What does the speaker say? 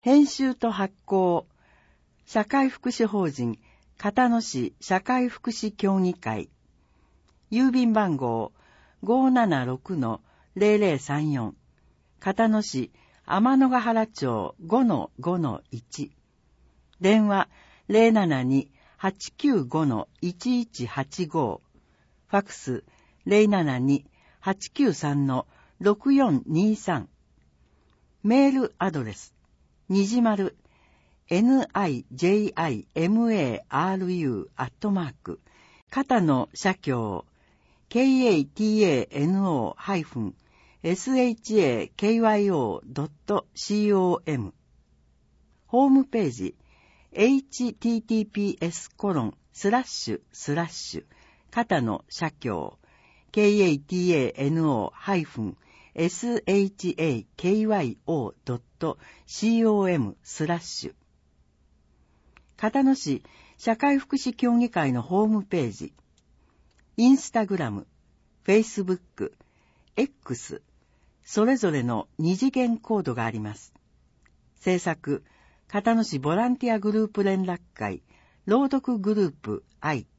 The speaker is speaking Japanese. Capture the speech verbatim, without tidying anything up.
編集と発行、社会福祉法人片野市社会福祉協議会、郵便番号 ごーななろくのゼロゼロさんよん、片野市天のヶ原町 ごのごのいち、電話 ゼロななに はちきゅうごのいちいちはちご、ファックス ゼロななに はちきゅうさんのろくよんにさん、メールアドレスにじまる ニジマル アットマーク片野社協 ケーエーティーエーエヌオー ハイフン エスエイチエーケーワイオー ドット コム、 ホームページ エイチティーティーピーエスコロンスラッシュスラッシュ片野社協 ケーエーティーエーエヌオー ハイフン エスエイチエーケーワイオー ドット コム スラッシュ、片野市社会福祉協議会のホームページ、インスタグラム、フェイスブック、X、それぞれの二次元コードがあります。制作、片野市ボランティアグループ連絡会、朗読グループ I、